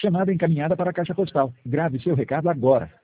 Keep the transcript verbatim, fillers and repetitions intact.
Chamada encaminhada para a caixa postal. Grave seu recado agora.